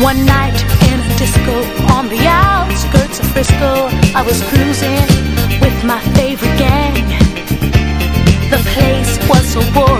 One night in a disco on the outskirts of Frisco, I was cruising with my favorite gang. The place was so boring,